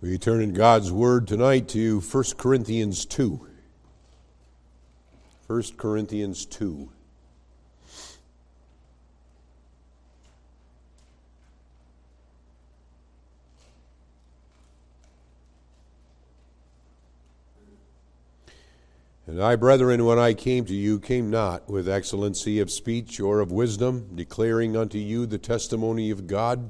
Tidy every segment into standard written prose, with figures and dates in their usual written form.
We turn in God's Word tonight to 1 Corinthians 2. 1 Corinthians 2. And I, brethren, when I came to you, came not with excellency of speech or of wisdom, declaring unto you the testimony of God.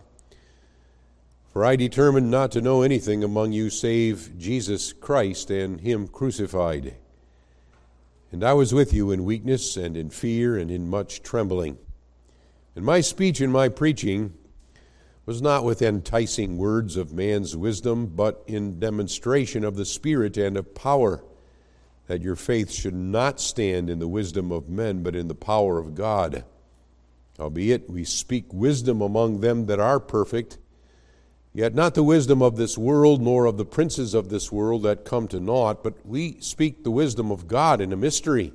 For I determined not to know anything among you save Jesus Christ and Him crucified. And I was with you in weakness and in fear and in much trembling. And my speech and my preaching was not with enticing words of man's wisdom, but in demonstration of the Spirit and of power, that your faith should not stand in the wisdom of men, but in the power of God. Howbeit we speak wisdom among them that are perfect, yet not the wisdom of this world, nor of the princes of this world that come to naught, but we speak the wisdom of God in a mystery,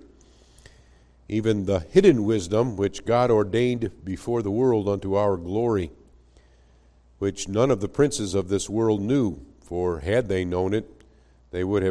even the hidden wisdom which God ordained before the world unto our glory, which none of the princes of this world knew, for had they known it, they would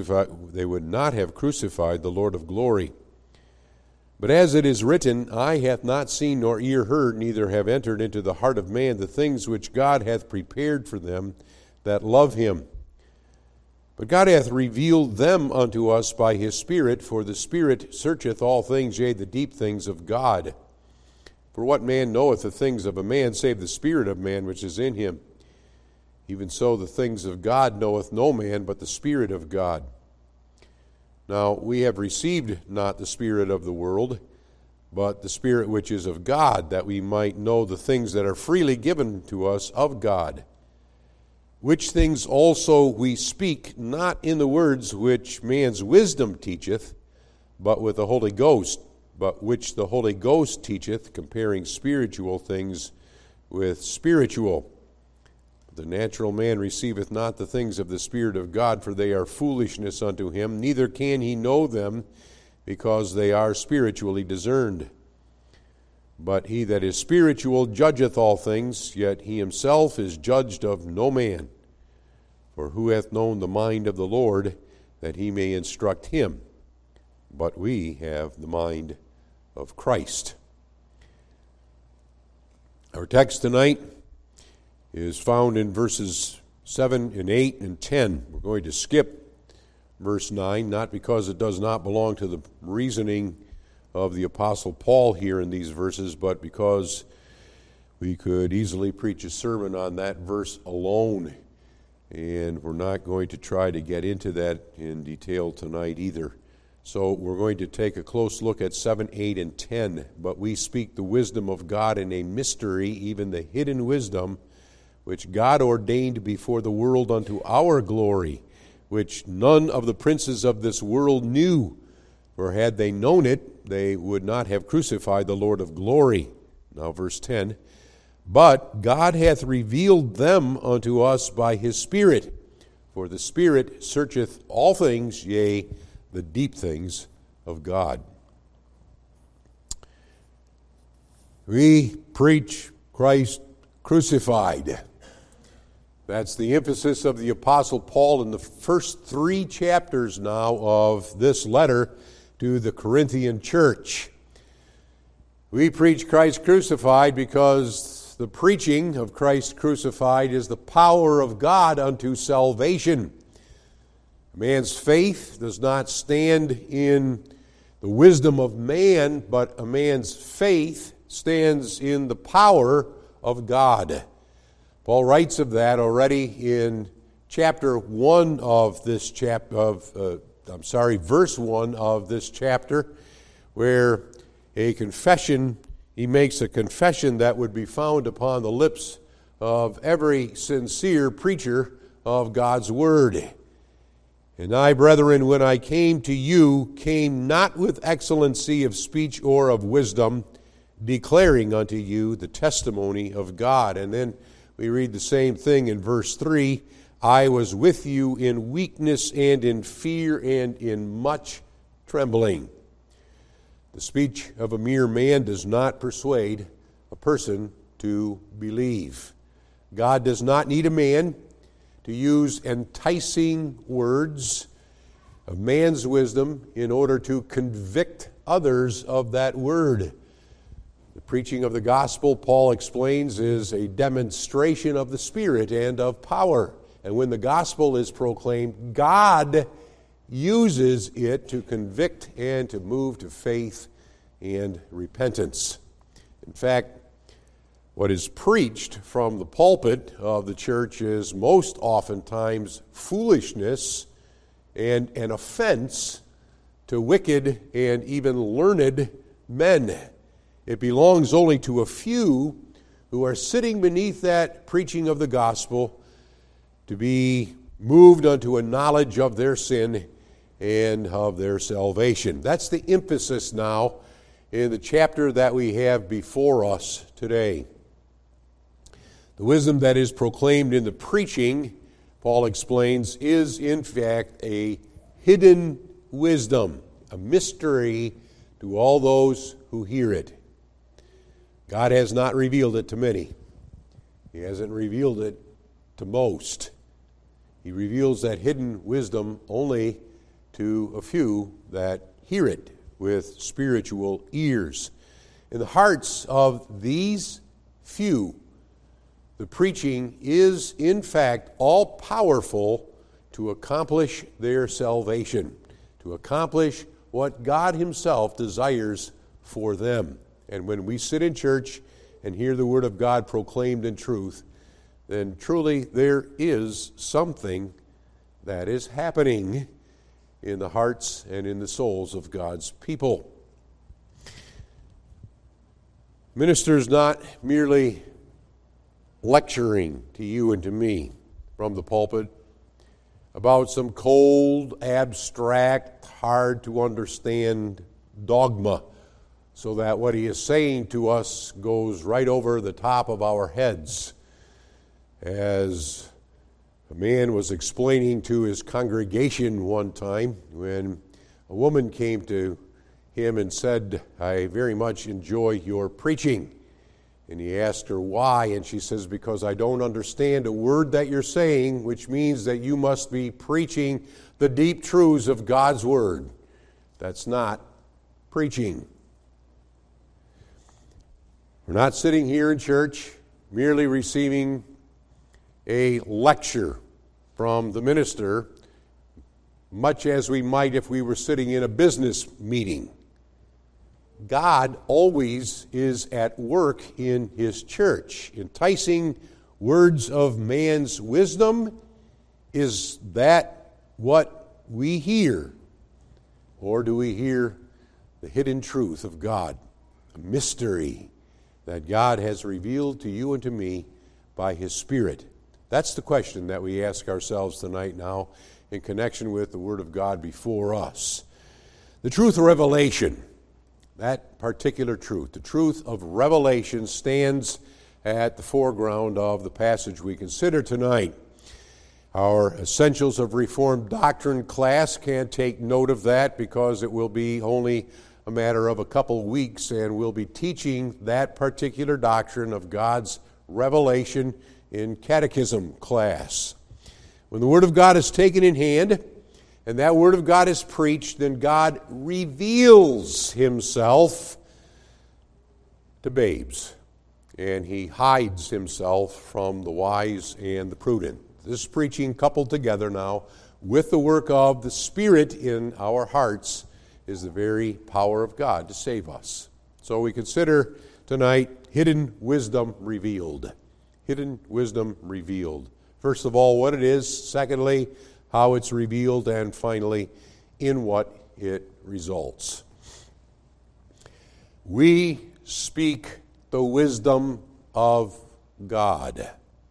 not have crucified the Lord of glory. But as it is written, eye hath not seen nor ear heard, neither have entered into the heart of man the things which God hath prepared for them that love him. But God hath revealed them unto us by his Spirit, for the Spirit searcheth all things, yea, the deep things of God. For what man knoweth the things of a man, save the Spirit of man which is in him? Even so the things of God knoweth no man, but the Spirit of God. Now we have received not the spirit of the world, but the Spirit which is of God, that we might know the things that are freely given to us of God. Which things also we speak, not in the words which man's wisdom teacheth, but with the Holy Ghost, but which the Holy Ghost teacheth, comparing spiritual things with spiritual. The natural man receiveth not the things of the Spirit of God, for they are foolishness unto him, neither can he know them, because they are spiritually discerned. But he that is spiritual judgeth all things, yet he himself is judged of no man. For who hath known the mind of the Lord, that he may instruct him? But we have the mind of Christ. Our text tonight is found in verses 7 and 8 and 10. We're going to skip verse 9, not because it does not belong to the reasoning of the Apostle Paul here in these verses, but because we could easily preach a sermon on that verse alone, and we're not going to try to get into that in detail tonight either. So we're going to take a close look at 7, 8, and 10. But we speak the wisdom of God in a mystery, even the hidden wisdom, which God ordained before the world unto our glory, which none of the princes of this world knew. For had they known it, they would not have crucified the Lord of glory. Now verse 10, but God hath revealed them unto us by his Spirit. For the Spirit searcheth all things, yea, the deep things of God. We preach Christ crucified. That's the emphasis of the Apostle Paul in the first 3 chapters now of this letter to the Corinthian church. We preach Christ crucified because the preaching of Christ crucified is the power of God unto salvation. A man's faith does not stand in the wisdom of man, but a man's faith stands in the power of God. Paul writes of that already in chapter 1 of this verse 1 of this chapter, where he makes a confession that would be found upon the lips of every sincere preacher of God's word. And I, brethren, when I came to you, came not with excellency of speech or of wisdom, declaring unto you the testimony of God. And then we read the same thing in verse 3. I was with you in weakness and in fear and in much trembling. The speech of a mere man does not persuade a person to believe. God does not need a man to use enticing words of man's wisdom in order to convict others of that word. The preaching of the gospel, Paul explains, is a demonstration of the Spirit and of power. And when the gospel is proclaimed, God uses it to convict and to move to faith and repentance. In fact, what is preached from the pulpit of the church is most oftentimes foolishness and an offense to wicked and even learned men. It belongs only to a few who are sitting beneath that preaching of the gospel to be moved unto a knowledge of their sin and of their salvation. That's the emphasis now in the chapter that we have before us today. The wisdom that is proclaimed in the preaching, Paul explains, is in fact a hidden wisdom, a mystery to all those who hear it. God has not revealed it to many. He hasn't revealed it to most. He reveals that hidden wisdom only to a few that hear it with spiritual ears. In the hearts of these few, the preaching is in fact all powerful to accomplish their salvation, to accomplish what God Himself desires for them. And when we sit in church and hear the Word of God proclaimed in truth, then truly there is something that is happening in the hearts and in the souls of God's people. Ministers not merely lecturing to you and to me from the pulpit about some cold, abstract, hard to understand dogma, so that what he is saying to us goes right over the top of our heads. As a man was explaining to his congregation one time when a woman came to him and said, "I very much enjoy your preaching." And he asked her why, and she says, "Because I don't understand a word that you're saying, which means that you must be preaching the deep truths of God's Word." That's not preaching. We're not sitting here in church merely receiving a lecture from the minister, much as we might if we were sitting in a business meeting. God always is at work in His church. Enticing words of man's wisdom, is that what we hear? Or do we hear the hidden truth of God, a mystery that God has revealed to you and to me by His Spirit? That's the question that we ask ourselves tonight now in connection with the Word of God before us. The truth of revelation, that particular truth, the truth of revelation, stands at the foreground of the passage we consider tonight. Our Essentials of Reformed Doctrine class can't take note of that because it will be only a matter of a couple weeks, and we'll be teaching that particular doctrine of God's revelation in catechism class. When the Word of God is taken in hand and that Word of God is preached, then God reveals Himself to babes, and He hides Himself from the wise and the prudent. This preaching coupled together now with the work of the Spirit in our hearts is the very power of God to save us. So we consider tonight hidden wisdom revealed. Hidden wisdom revealed. First of all, what it is. Secondly, how it's revealed. And finally, in what it results. We speak the wisdom of God.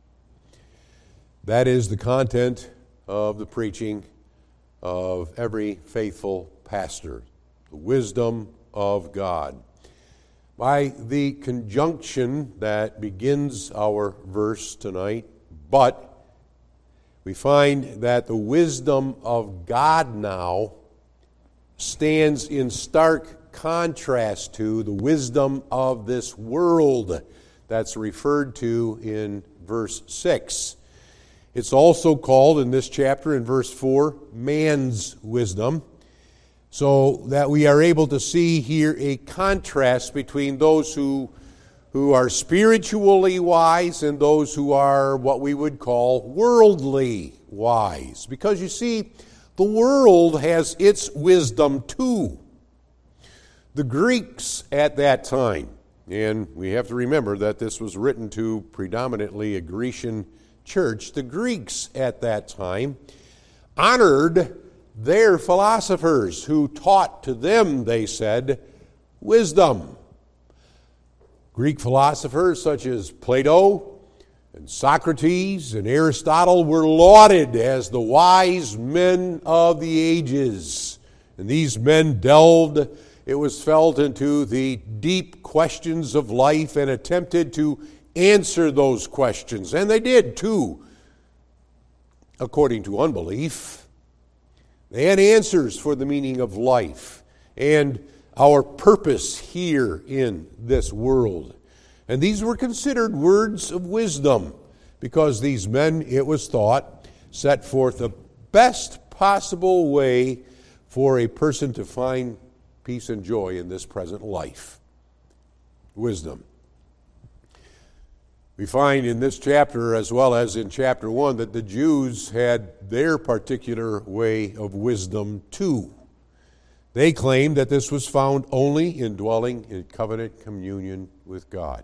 That is the content of the preaching of every faithful pastor. The wisdom of God. By the conjunction that begins our verse tonight, but, we find that the wisdom of God now stands in stark contrast to the wisdom of this world that's referred to in verse 6. It's also called in this chapter, in verse 4, man's wisdom, so that we are able to see here a contrast between those who are spiritually wise and those who are what we would call worldly wise. Because you see, the world has its wisdom too. The Greeks at that time, and we have to remember that this was written to predominantly a Grecian church, the Greeks at that time honored their philosophers who taught to them, they said, wisdom. Greek philosophers such as Plato and Socrates and Aristotle were lauded as the wise men of the ages. And these men delved, it was felt, into the deep questions of life and attempted to answer those questions. And they did too, according to unbelief. They had answers for the meaning of life and our purpose here in this world. And these were considered words of wisdom because these men, it was thought, set forth the best possible way for a person to find peace and joy in this present life. Wisdom. We find in this chapter, as well as in chapter 1, that the Jews had their particular way of wisdom too. They claimed that this was found only in dwelling in covenant communion with God.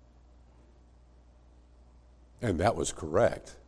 And that was correct.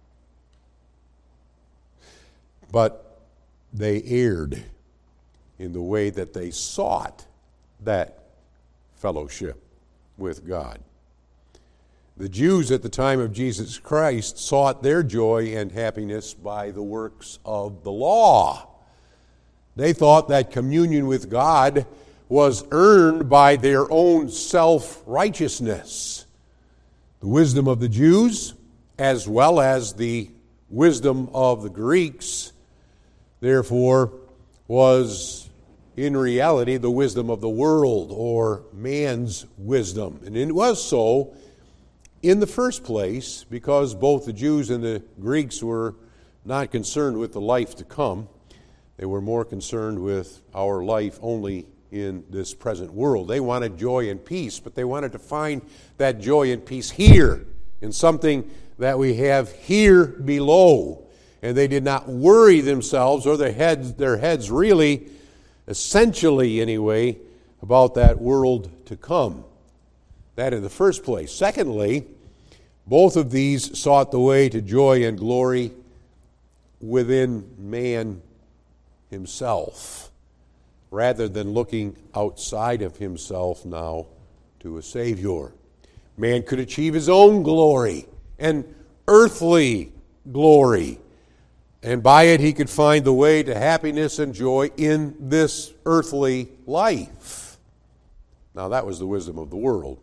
But they erred in the way that they sought that fellowship with God. The Jews at the time of Jesus Christ sought their joy and happiness by the works of the law. They thought that communion with God was earned by their own self-righteousness. The wisdom of the Jews, as well as the wisdom of the Greeks, therefore, was in reality the wisdom of the world, or man's wisdom. And it was so in the first place because both the Jews and the Greeks were not concerned with the life to come. They were more concerned with our life only in this present world. They wanted joy and peace, but they wanted to find that joy and peace here, in something that we have here below. And they did not worry themselves or their heads really, essentially anyway, about that world to come. That in the first place. Secondly, both of these sought the way to joy and glory within man himself, rather than looking outside of himself now to a Savior. Man could achieve his own glory and earthly glory, and by it he could find the way to happiness and joy in this earthly life. Now that was the wisdom of the world.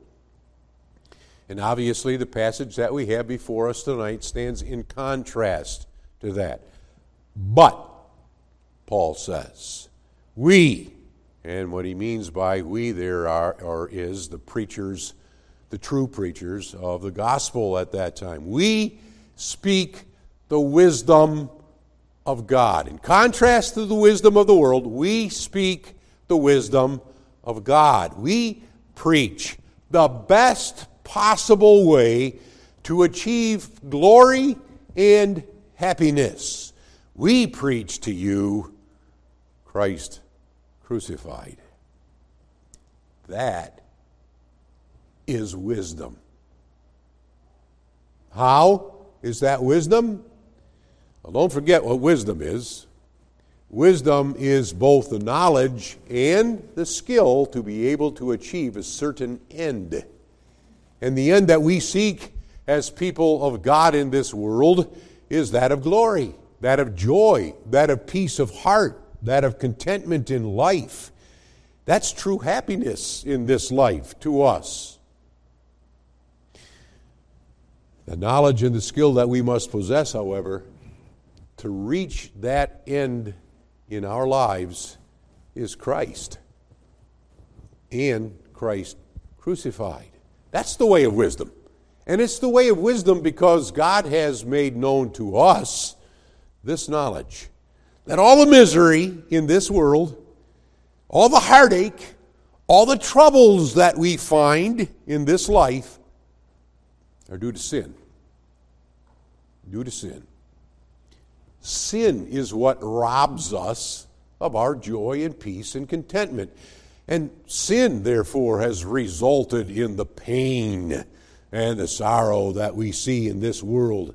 And obviously the passage that we have before us tonight stands in contrast to that. But, Paul says, we, and what he means by we there is the preachers, the true preachers of the gospel at that time. We speak the wisdom of God. In contrast to the wisdom of the world, we speak the wisdom of God. We preach the best possible way to achieve glory and happiness. We preach to you Christ crucified. That is wisdom. How is that wisdom? Well, don't forget what wisdom is. Wisdom is both the knowledge and the skill to be able to achieve a certain end. And the end that we seek as people of God in this world is that of glory, that of joy, that of peace of heart, that of contentment in life. That's true happiness in this life to us. The knowledge and the skill that we must possess, however, to reach that end in our lives is Christ and Christ crucified. That's the way of wisdom. And it's the way of wisdom because God has made known to us this knowledge, that all the misery in this world, all the heartache, all the troubles that we find in this life are due to sin. Due to sin. Sin is what robs us of our joy and peace and contentment. And sin, therefore, has resulted in the pain and the sorrow that we see in this world.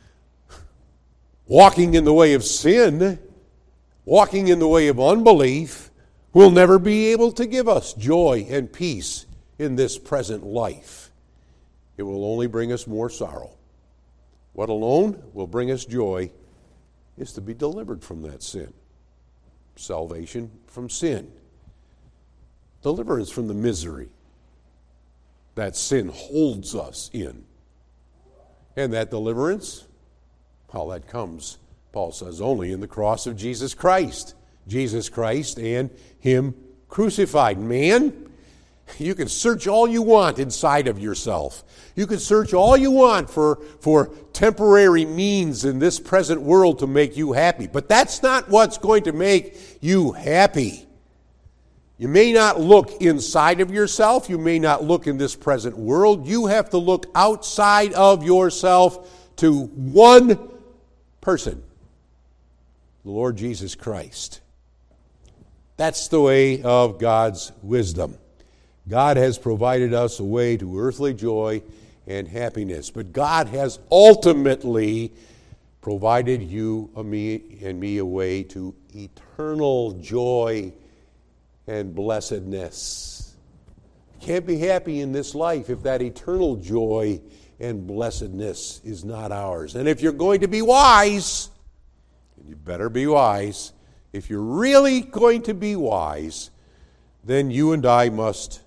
Walking in the way of sin, walking in the way of unbelief, will never be able to give us joy and peace in this present life. It will only bring us more sorrow. What alone will bring us joy is to be delivered from that sin. Salvation from sin. Deliverance from the misery that sin holds us in. And that deliverance, well, that comes, Paul says, only in the cross of Jesus Christ. Jesus Christ and Him crucified. Man, you can search all you want inside of yourself. You can search all you want for temporary means in this present world to make you happy. But that's not what's going to make you happy. You may not look inside of yourself. You may not look in this present world. You have to look outside of yourself to one person, the Lord Jesus Christ. That's the way of God's wisdom. God has provided us a way to earthly joy and happiness. But God has ultimately provided you and me a way to eternal joy and blessedness. You can't be happy in this life if that eternal joy and blessedness is not ours. And if you're going to be wise, and you better be wise, if you're really going to be wise, then you and I must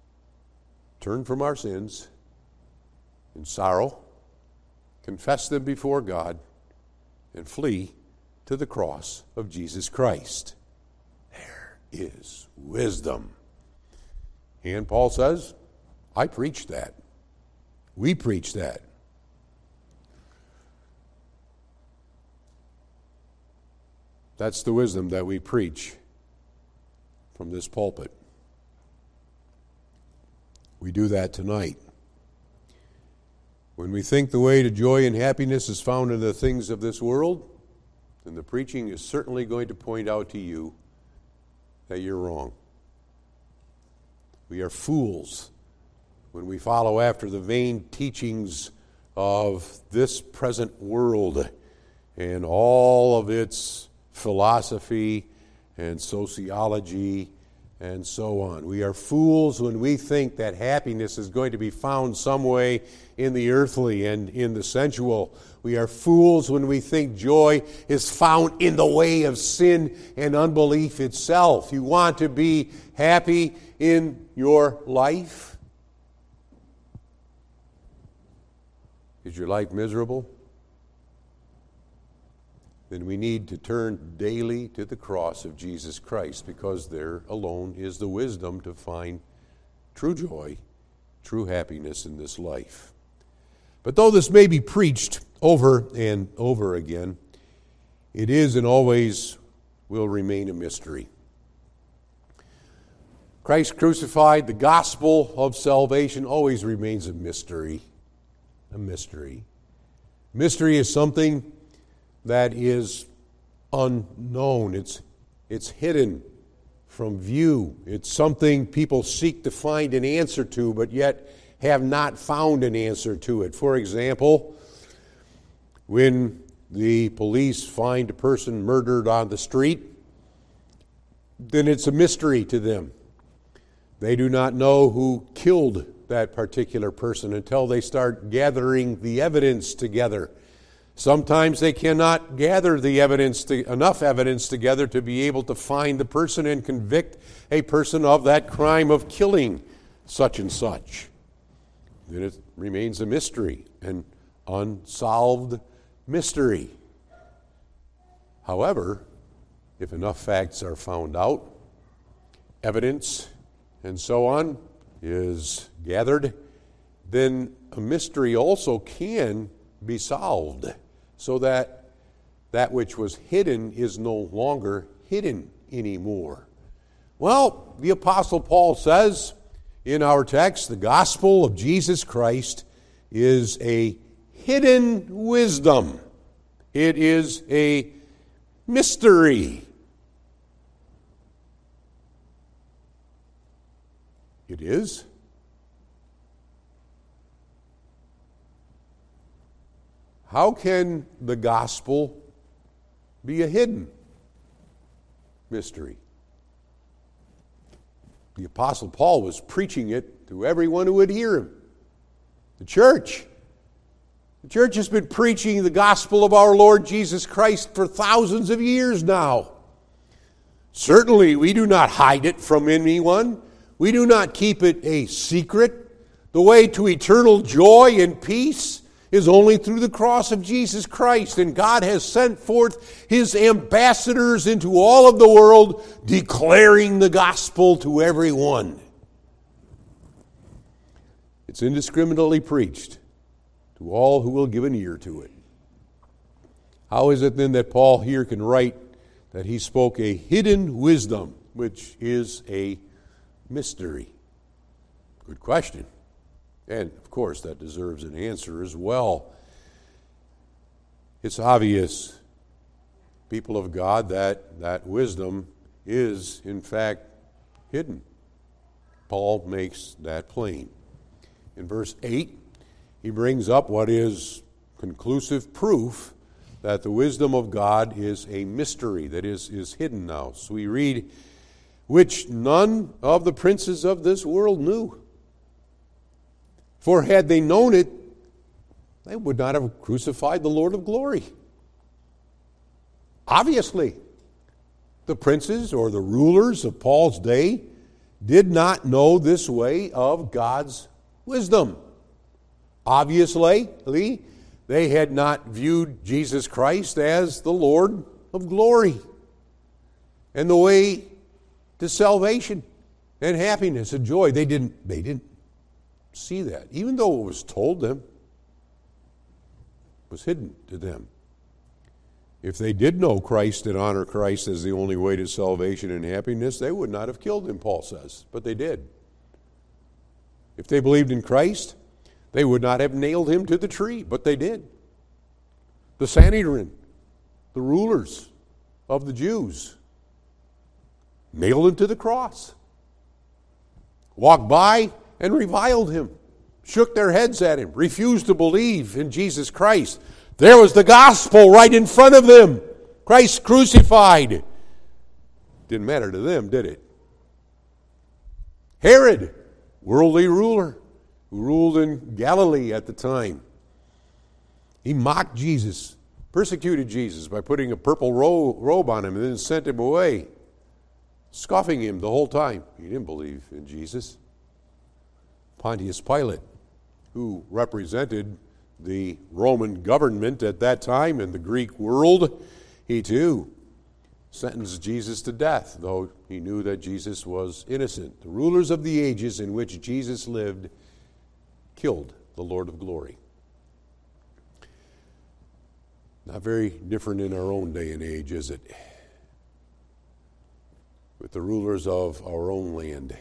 turn from our sins in sorrow, confess them before God, and flee to the cross of Jesus Christ. There is wisdom. And Paul says, I preach that. We preach that. That's the wisdom that we preach from this pulpit. We do that tonight. When we think the way to joy and happiness is found in the things of this world, then the preaching is certainly going to point out to you that you're wrong. We are fools when we follow after the vain teachings of this present world and all of its philosophy and sociology and so on. We are fools when we think that happiness is going to be found some way in the earthly and in the sensual. We are fools when we think joy is found in the way of sin and unbelief itself. You want to be happy in your life? Is your life miserable? Then we need to turn daily to the cross of Jesus Christ, because there alone is the wisdom to find true joy, true happiness in this life. But though this may be preached over and over again, it is and always will remain a mystery. Christ crucified, the gospel of salvation always remains a mystery. A mystery. Mystery is something that is unknown. It's hidden from view. It's something people seek to find an answer to, but yet have not found an answer to it. For example, when the police find a person murdered on the street, then it's a mystery to them. They do not know who killed that particular person until they start gathering the evidence together. Sometimes they cannot gather the enough evidence together to be able to find the person and convict a person of that crime of killing such and such. Then it remains a mystery, an unsolved mystery. However, if enough facts are found out, evidence and so on is gathered, then a mystery also can be solved, so that that which was hidden is no longer hidden anymore. Well, the Apostle Paul says in our text, the gospel of Jesus Christ is a hidden wisdom. It is a mystery. It is. How can the gospel be a hidden mystery? The Apostle Paul was preaching it to everyone who would hear him. The church. The church has been preaching the gospel of our Lord Jesus Christ for thousands of years now. Certainly, we do not hide it from anyone. We do not keep it a secret. The way to eternal joy and peace is only through the cross of Jesus Christ. And God has sent forth His ambassadors into all of the world, declaring the gospel to everyone. It's indiscriminately preached to all who will give an ear to it. How is it then that Paul here can write that he spoke a hidden wisdom, which is a mystery? Good question. And, of course, that deserves an answer as well. It's obvious, people of God, that wisdom is, in fact, hidden. Paul makes that plain. In verse 8, he brings up what is conclusive proof that the wisdom of God is a mystery, that is hidden now. So we read, which none of the princes of this world knew. For had they known it, they would not have crucified the Lord of glory. Obviously, the princes or the rulers of Paul's day did not know this way of God's wisdom. Obviously, they had not viewed Jesus Christ as the Lord of glory and the way to salvation and happiness and joy. They didn't see that, even though it was told them. It was hidden to them. If they did know Christ and honor Christ as the only way to salvation and happiness, they would not have killed him, Paul says, but they did. If they believed in Christ, they would not have nailed him to the tree, but they did. The Sanhedrin, the rulers of the Jews, nailed him to the cross, walked by and reviled him, shook their heads at him, refused to believe in Jesus Christ. There was the gospel right in front of them. Christ crucified. Didn't matter to them, did it? Herod, worldly ruler, who ruled in Galilee at the time, he mocked Jesus, persecuted Jesus by putting a purple robe on him and then sent him away, scoffing him the whole time. He didn't believe in Jesus. Pontius Pilate, who represented the Roman government at that time in the Greek world, he too sentenced Jesus to death, though he knew that Jesus was innocent. The rulers of the ages in which Jesus lived killed the Lord of glory. Not very different in our own day and age, is it? With the rulers of our own land.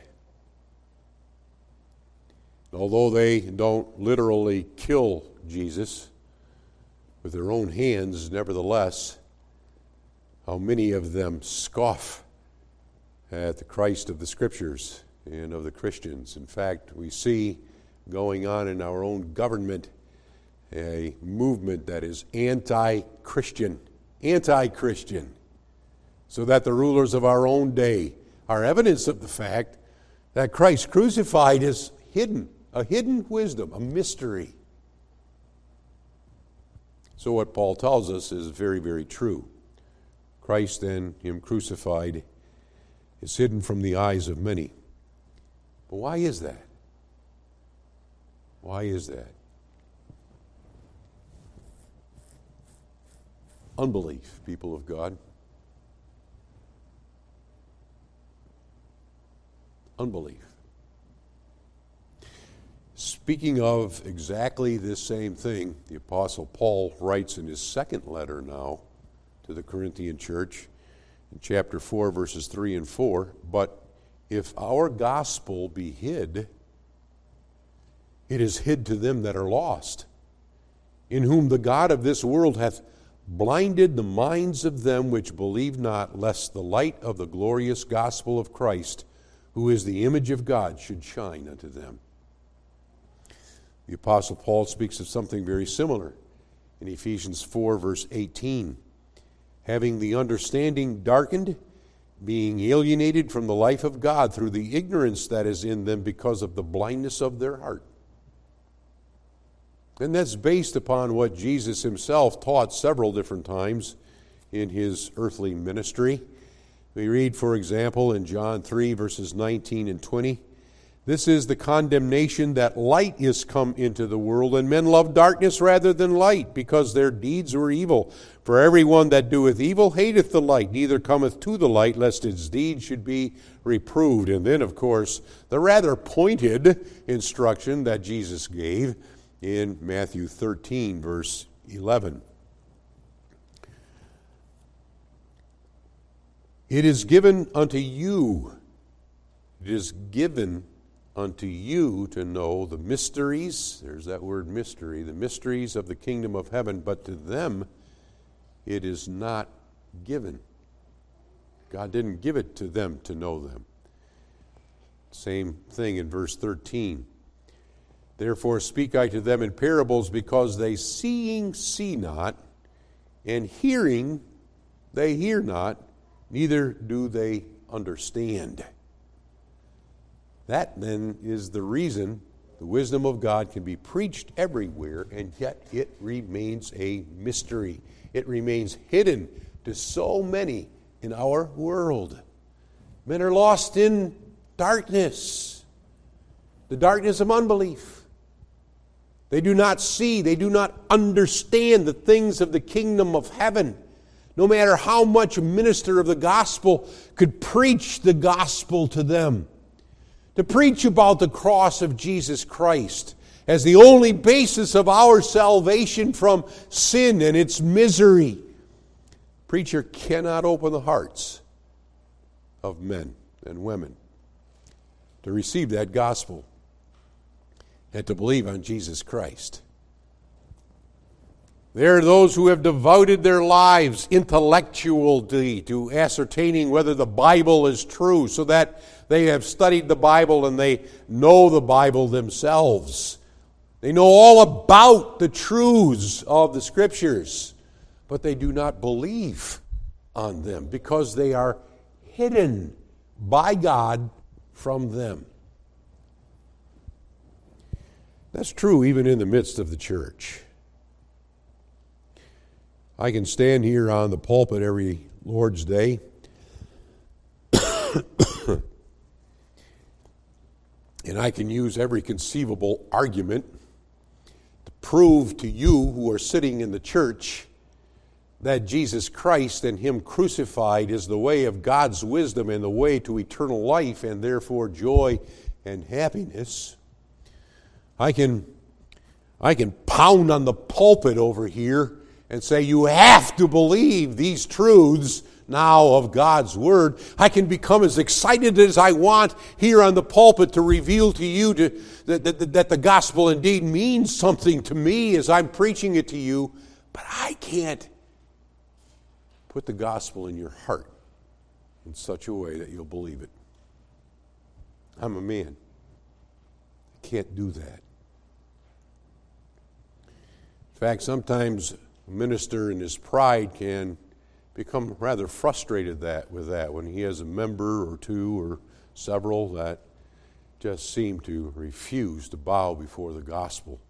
Although they don't literally kill Jesus with their own hands, nevertheless, how many of them scoff at the Christ of the Scriptures and of the Christians. In fact, we see going on in our own government a movement that is anti-Christian, so that the rulers of our own day are evidence of the fact that Christ crucified is hidden, a hidden wisdom, a mystery. So what Paul tells us is very, very true. Christ and Him crucified is hidden from the eyes of many. But why is that? Why is that? Unbelief, people of God. Unbelief. Speaking of exactly this same thing, the Apostle Paul writes in his second letter now to the Corinthian church in chapter 4, verses 3 and 4, "But if our gospel be hid, it is hid to them that are lost, in whom the God of this world hath blinded the minds of them which believe not, lest the light of the glorious gospel of Christ, who is the image of God, should shine unto them." The Apostle Paul speaks of something very similar in Ephesians 4, verse 18. "Having the understanding darkened, being alienated from the life of God through the ignorance that is in them because of the blindness of their heart." And that's based upon what Jesus himself taught several different times in his earthly ministry. We read, for example, in John 3, verses 19 and 20, "This is the condemnation that light is come into the world, and men love darkness rather than light, because their deeds were evil. For everyone that doeth evil hateth the light, neither cometh to the light, lest his deeds should be reproved." And then, of course, the rather pointed instruction that Jesus gave in Matthew 13, verse 11. "It is given unto you," it is given unto you to know the mysteries, there's that word mystery, the mysteries of the kingdom of heaven, but to them it is not given. God didn't give it to them to know them. Same thing in verse 13. "Therefore speak I to them in parables, because they seeing see not, and hearing they hear not, neither do they understand." That then is the reason the wisdom of God can be preached everywhere, and yet it remains a mystery. It remains hidden to so many in our world. Men are lost in darkness, the darkness of unbelief. They do not see, they do not understand the things of the kingdom of heaven. No matter how much a minister of the gospel could preach the gospel to them, to preach about the cross of Jesus Christ as the only basis of our salvation from sin and its misery, preacher cannot open the hearts of men and women to receive that gospel and to believe on Jesus Christ. There are those who have devoted their lives intellectually to ascertaining whether the Bible is true, so that they have studied the Bible and they know the Bible themselves. They know all about the truths of the Scriptures, but they do not believe on them because they are hidden by God from them. That's true even in the midst of the church. I can stand here on the pulpit every Lord's Day and I can use every conceivable argument to prove to you who are sitting in the church that Jesus Christ and Him crucified is the way of God's wisdom and the way to eternal life and therefore joy and happiness. I can pound on the pulpit over here and say you have to believe these truths now of God's Word. I can become as excited as I want here on the pulpit to reveal to you that the gospel indeed means something to me as I'm preaching it to you, but I can't put the gospel in your heart in such a way that you'll believe it. I'm a man. I can't do that. In fact, sometimes a minister in his pride can become rather frustrated with that when he has a member or two or several that just seem to refuse to bow before the gospel.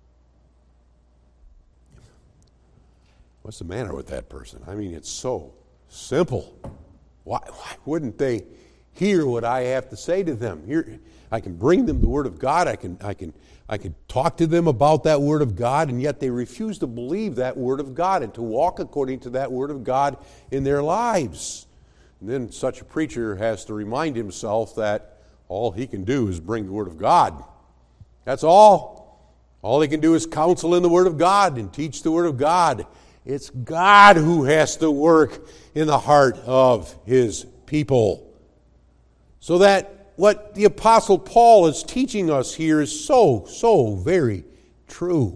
What's the matter with that person? I mean, it's so simple. Why wouldn't they hear what I have to say to them? Here, I can bring them the Word of God. I can talk to them about that Word of God, and yet they refuse to believe that Word of God and to walk according to that Word of God in their lives. And then such a preacher has to remind himself that all he can do is bring the Word of God. That's all. All they can do is counsel in the Word of God and teach the Word of God. It's God who has to work in the heart of His people. So that what the Apostle Paul is teaching us here is so very true.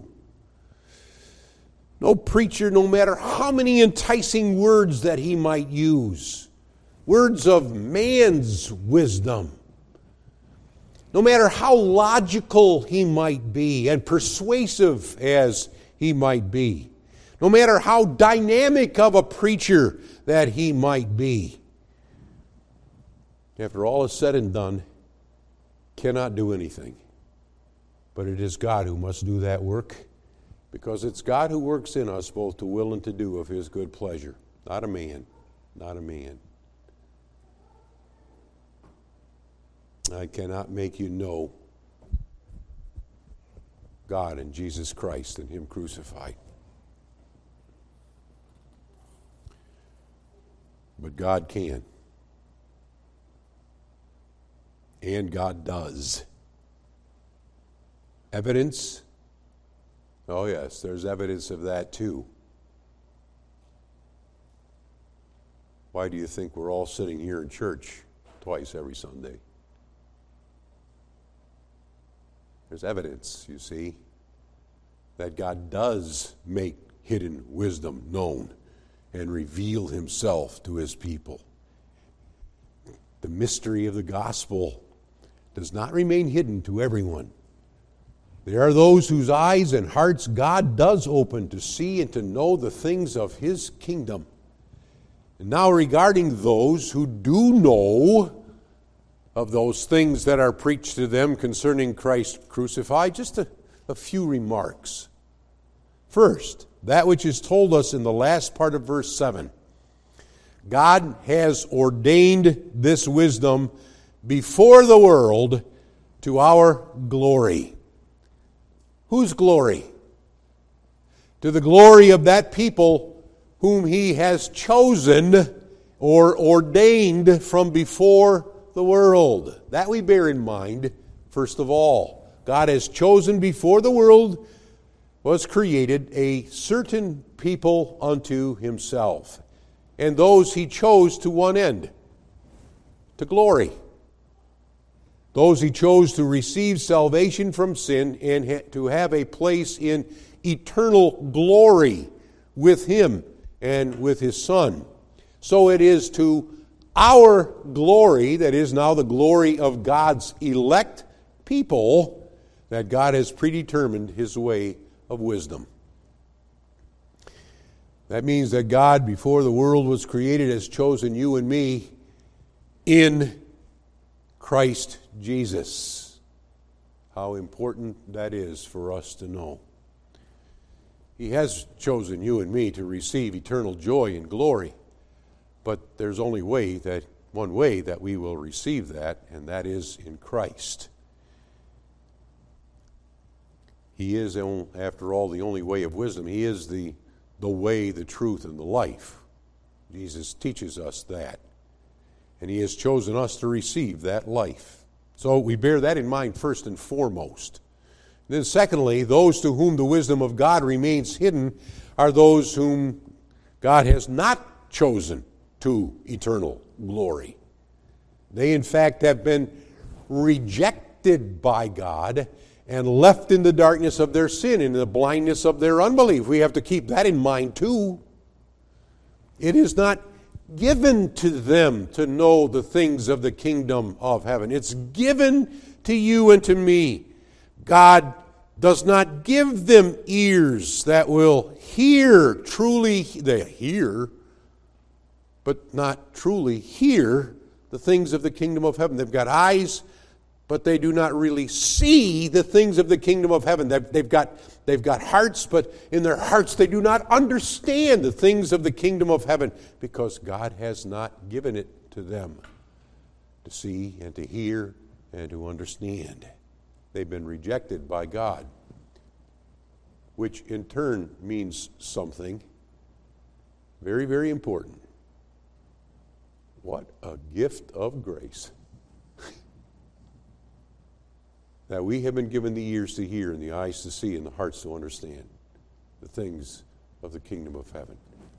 No preacher, no matter how many enticing words that he might use, words of man's wisdom, no matter how logical he might be and persuasive as he might be, no matter how dynamic of a preacher that he might be, after all is said and done, cannot do anything. But it is God who must do that work, because it's God who works in us both to will and to do of His good pleasure. Not a man. Not a man. I cannot make you know God and Jesus Christ and Him crucified. But God can. And God does. Evidence? Oh yes, there's evidence of that too. Why do you think we're all sitting here in church twice every Sunday? There's evidence, you see, that God does make hidden wisdom known and reveal Himself to His people. The mystery of the gospel does not remain hidden to everyone. There are those whose eyes and hearts God does open to see and to know the things of His kingdom. And now regarding those who do know of those things that are preached to them concerning Christ crucified, just a few remarks. First, that which is told us in the last part of verse 7. God has ordained this wisdom before the world to our glory. Whose glory? To the glory of that people whom He has chosen or ordained from before the world. That we bear in mind, first of all. God has chosen before the world was created a certain people unto Himself. And those He chose to one end, to glory. Those He chose to receive salvation from sin and to have a place in eternal glory with Him and with His Son. So it is to our glory, that is now the glory of God's elect people, that God has predetermined His way of wisdom. That means that God, before the world was created, has chosen you and me in Christ Jesus. How important that is for us to know. He has chosen you and me to receive eternal joy and glory. But there's only one way that we will receive that, and that is in Christ. He is, after all, the only way of wisdom. He is the way, the truth, and the life. Jesus teaches us that. And He has chosen us to receive that life. So we bear that in mind first and foremost. Then secondly, those to whom the wisdom of God remains hidden are those whom God has not chosen to eternal glory. They, in fact, have been rejected by God and left in the darkness of their sin, in the blindness of their unbelief. We have to keep that in mind too. It is not given to them to know the things of the kingdom of heaven. It's given to you and to me. God does not give them ears that will hear, truly, they hear, but not truly hear the things of the kingdom of heaven. They've got eyes, but they do not really see the things of the kingdom of heaven. They've got hearts, but in their hearts they do not understand the things of the kingdom of heaven, because God has not given it to them to see and to hear and to understand. They've been rejected by God, which in turn means something very, very important. What a gift of grace. that we have been given the ears to hear and the eyes to see and the hearts to understand the things of the kingdom of heaven.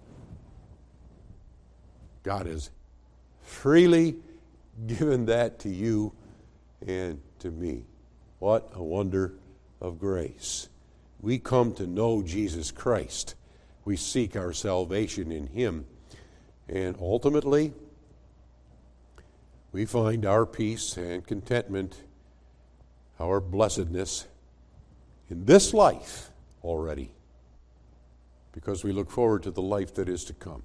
God has freely given that to you and to me. What a wonder of grace. We come to know Jesus Christ. We seek our salvation in Him. And ultimately, we find our peace and contentment, our blessedness in this life already, because we look forward to the life that is to come.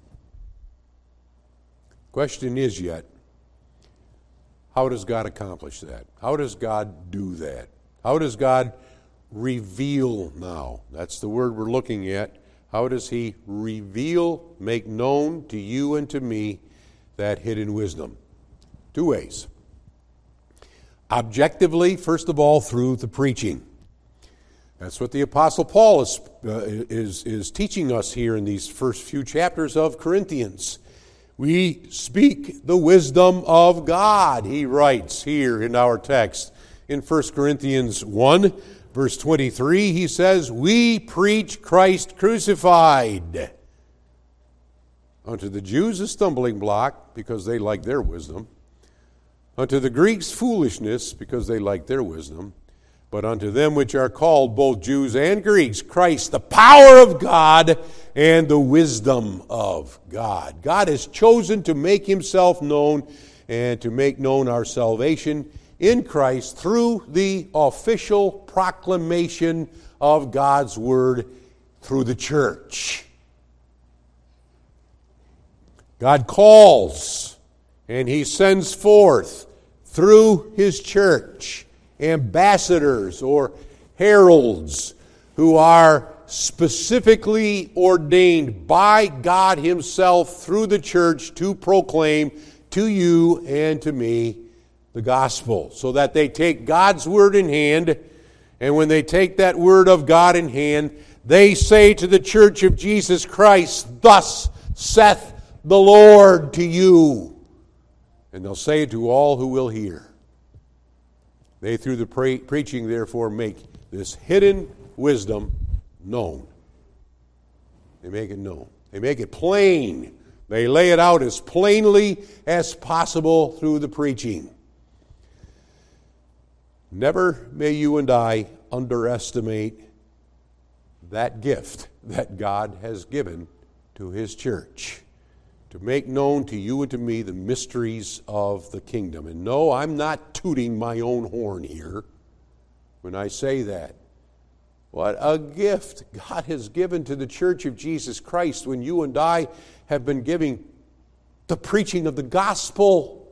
Question is yet, how does God accomplish that? How does God do that? How does God reveal now? That's the word we're looking at. How does He reveal, make known to you and to me that hidden wisdom? Two ways. Objectively, first of all, through the preaching. That's what the Apostle Paul is teaching us here in these first few chapters of Corinthians. We speak the wisdom of God, he writes here in our text. In 1 Corinthians 1, verse 23, he says, "We preach Christ crucified. Unto the Jews a stumbling block, because they like their wisdom. Unto the Greeks foolishness, because they like their wisdom. But unto them which are called, both Jews and Greeks, Christ, the power of God and the wisdom of God." God has chosen to make Himself known and to make known our salvation in Christ through the official proclamation of God's Word through the church. God calls and He sends forth through His church ambassadors or heralds who are specifically ordained by God Himself through the church to proclaim to you and to me the gospel, so that they take God's word in hand, and when they take that word of God in hand, they say to the church of Jesus Christ, "Thus saith the Lord to you." And they'll say it to all who will hear. They, through the preaching, therefore, make this hidden wisdom known. They make it known. They make it plain. They lay it out as plainly as possible through the preaching. Never may you and I underestimate that gift that God has given to His church, to make known to you and to me the mysteries of the kingdom. And no, I'm not tooting my own horn here when I say that. What a gift God has given to the church of Jesus Christ when you and I have been giving the preaching of the gospel.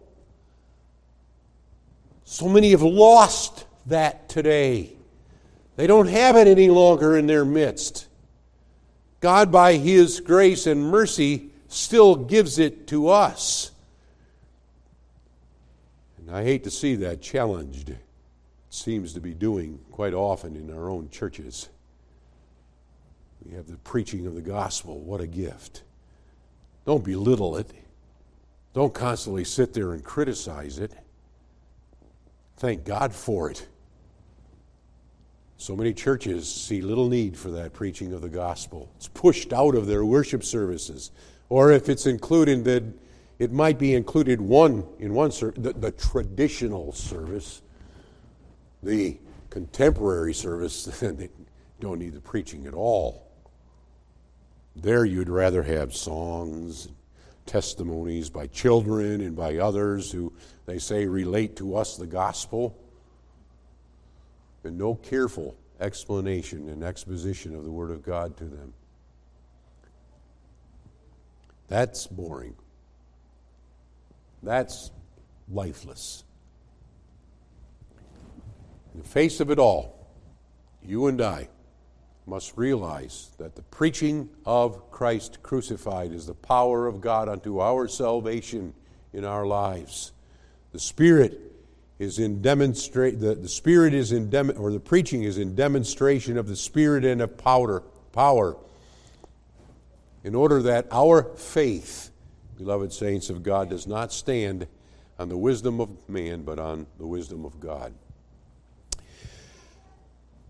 So many have lost that today. They don't have it any longer in their midst. God, by His grace and mercy, still gives it to us. And I hate to see that challenged. It seems to be doing quite often in our own churches. We have the preaching of the gospel. What a gift. Don't belittle it. Don't constantly sit there and criticize it. Thank God for it. So many churches see little need for that preaching of the gospel. It's pushed out of their worship services. Or if it's included, that it might be included in one service, the traditional service, the contemporary service. They don't need the preaching at all. There you'd rather have songs, testimonies by children and by others who they say relate to us the gospel, and no careful explanation and exposition of the Word of God to them. That's boring. That's lifeless. In the face of it all, you and I must realize that the preaching of Christ crucified is the power of God unto our salvation in our lives. The Spirit is in the preaching is in demonstration of the Spirit and of power, in order that our faith, beloved saints of God, does not stand on the wisdom of man, but on the wisdom of God.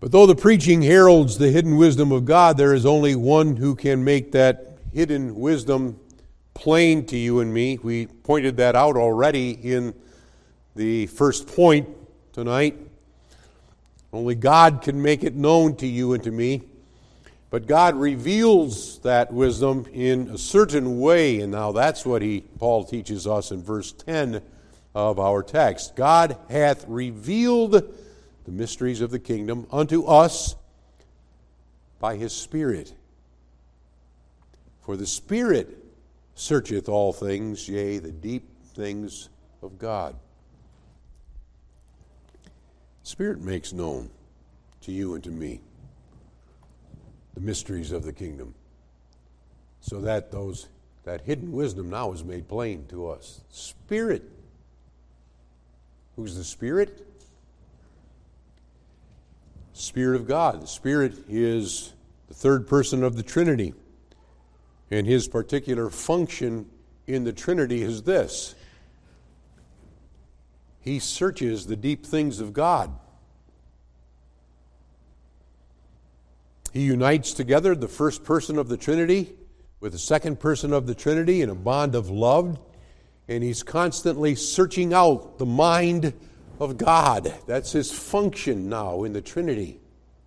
But though the preaching heralds the hidden wisdom of God, there is only one who can make that hidden wisdom plain to you and me. We pointed that out already in the first point tonight. Only God can make it known to you and to me. But God reveals that wisdom in a certain way, and now that's what Paul teaches us in verse 10 of our text. God hath revealed the mysteries of the kingdom unto us by his Spirit. For the Spirit searcheth all things, yea, the deep things of God. The Spirit makes known to you and to me the mysteries of the kingdom, so that that hidden wisdom now is made plain to us. Spirit. Who's the Spirit? Spirit of God. The Spirit is the third person of the Trinity, and his particular function in the Trinity is this: he searches the deep things of God. He unites together the first person of the Trinity with the second person of the Trinity in a bond of love, and he's constantly searching out the mind of God. That's his function now in the Trinity.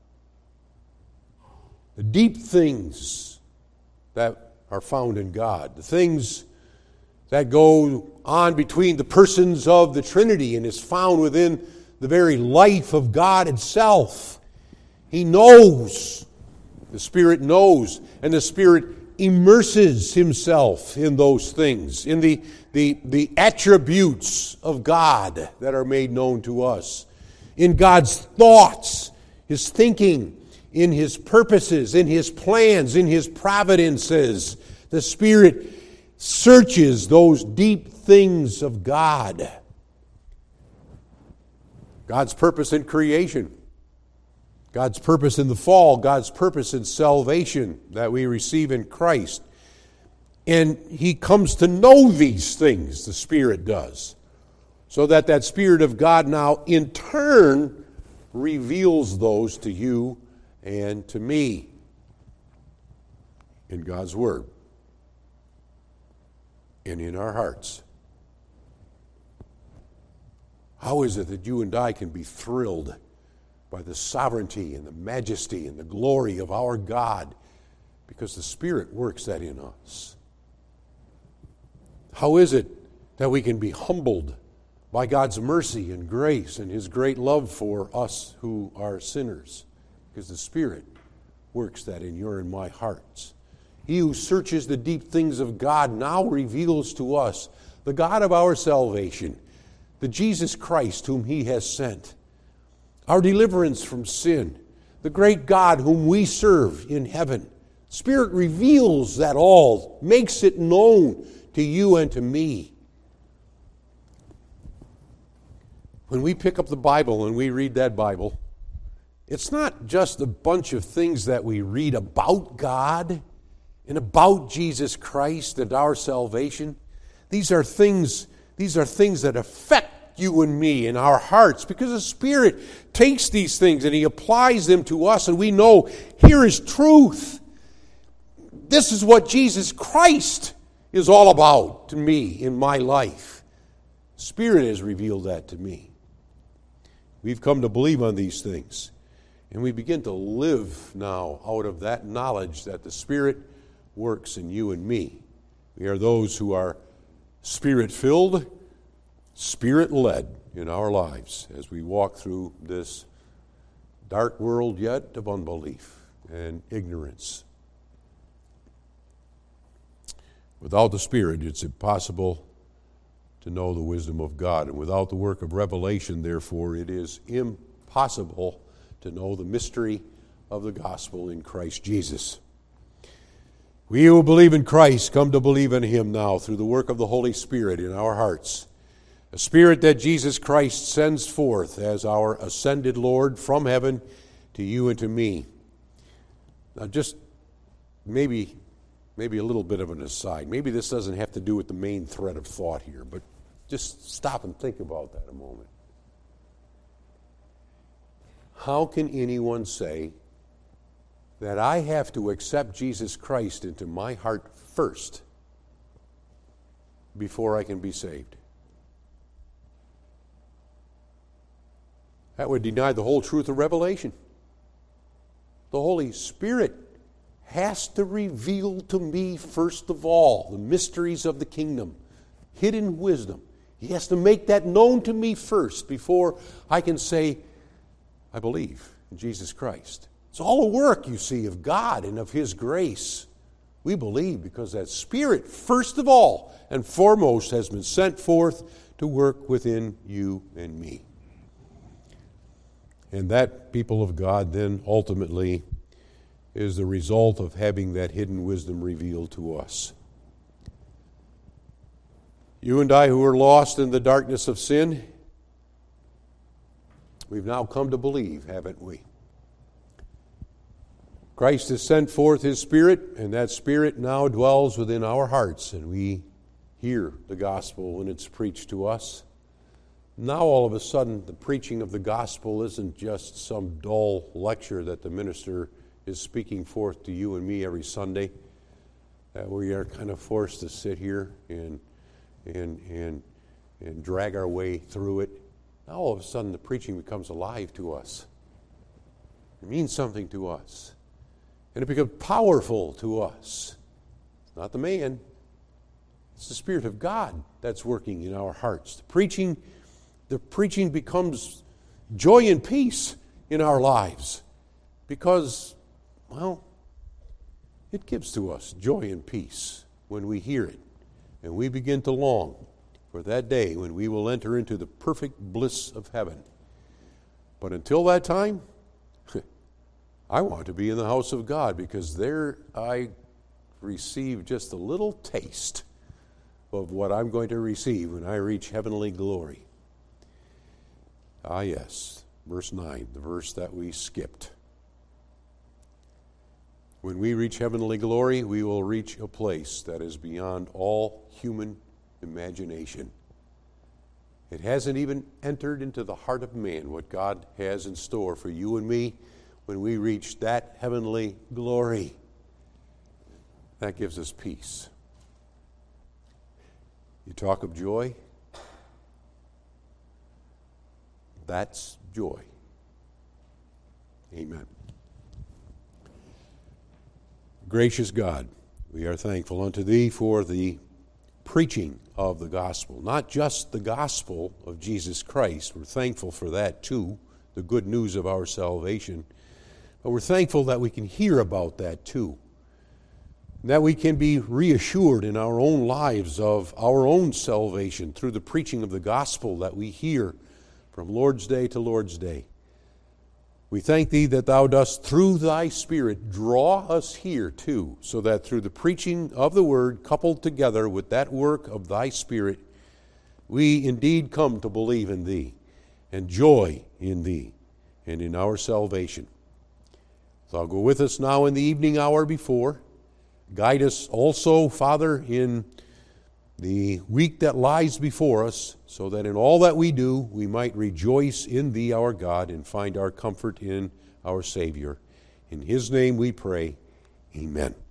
The deep things that are found in God, the things that go on between the persons of the Trinity and is found within the very life of God itself. He knows. The Spirit knows, and the Spirit immerses himself in those things, in the attributes of God that are made known to us, in God's thoughts, his thinking, in his purposes, in his plans, in his providences. The Spirit searches those deep things of God. God's purpose in creation, God's purpose in the fall, God's purpose in salvation that we receive in Christ. And he comes to know these things, the Spirit does, so that Spirit of God now in turn reveals those to you and to me in God's Word and in our hearts. How is it that you and I can be thrilled by the sovereignty and the majesty and the glory of our God? Because the Spirit works that in us. How is it that we can be humbled by God's mercy and grace and his great love for us who are sinners? Because the Spirit works that in your and my hearts. He who searches the deep things of God now reveals to us the God of our salvation, the Jesus Christ whom he has sent, our deliverance from sin, the great God whom we serve in heaven. Spirit reveals that all, makes it known to you and to me. When we pick up the Bible and we read that Bible, it's not just a bunch of things that we read about God and about Jesus Christ and our salvation. These are things that affect you and me in our hearts, because the Spirit takes these things and he applies them to us, and we know here is truth. This is what Jesus Christ is all about to me in my life. Spirit has revealed that to me. We've come to believe on these things, and we begin to live now out of that knowledge that the Spirit works in you and me. We are those who are Spirit-filled, Spirit-led in our lives as we walk through this dark world yet of unbelief and ignorance. Without the Spirit, it's impossible to know the wisdom of God. And without the work of revelation, therefore, it is impossible to know the mystery of the gospel in Christ Jesus. We who believe in Christ come to believe in him now through the work of the Holy Spirit in our hearts. A Spirit that Jesus Christ sends forth as our ascended Lord from heaven to you and to me. Now just maybe a little bit of an aside. Maybe this doesn't have to do with the main thread of thought here, but just stop and think about that a moment. How can anyone say that I have to accept Jesus Christ into my heart first before I can be saved? That would deny the whole truth of Revelation. The Holy Spirit has to reveal to me, first of all, the mysteries of the kingdom, hidden wisdom. He has to make that known to me first before I can say, I believe in Jesus Christ. It's all a work, you see, of God and of His grace. We believe because that Spirit, first of all and foremost, has been sent forth to work within you and me. And that, people of God, then ultimately is the result of having that hidden wisdom revealed to us. You and I who were lost in the darkness of sin, we've now come to believe, haven't we? Christ has sent forth His Spirit, and that Spirit now dwells within our hearts, and we hear the gospel when it's preached to us. Now all of a sudden, the preaching of the gospel isn't just some dull lecture that the minister is speaking forth to you and me every Sunday, that we are kind of forced to sit here and drag our way through it. Now all of a sudden, the preaching becomes alive to us. It means something to us. And it becomes powerful to us. It's not the man. It's the Spirit of God that's working in our hearts. The preaching becomes joy and peace in our lives because, well, it gives to us joy and peace when we hear it. And we begin to long for that day when we will enter into the perfect bliss of heaven. But until that time, I want to be in the house of God because there I receive just a little taste of what I'm going to receive when I reach heavenly glory. Ah, yes, verse 9, the verse that we skipped. When we reach heavenly glory, we will reach a place that is beyond all human imagination. It hasn't even entered into the heart of man what God has in store for you and me when we reach that heavenly glory. That gives us peace. You talk of joy? That's joy. Amen. Gracious God, we are thankful unto Thee for the preaching of the gospel. Not just the gospel of Jesus Christ. We're thankful for that too, the good news of our salvation. But we're thankful that we can hear about that too. That we can be reassured in our own lives of our own salvation through the preaching of the gospel that we hear from Lord's Day to Lord's Day. We thank Thee that Thou dost, through Thy Spirit, draw us here too, so that through the preaching of the Word, coupled together with that work of Thy Spirit, we indeed come to believe in Thee and joy in Thee and in our salvation. So go with us now in the evening hour before. Guide us also, Father, in the week that lies before us, so that in all that we do, we might rejoice in Thee, our God, and find our comfort in our Savior. In His name we pray, amen.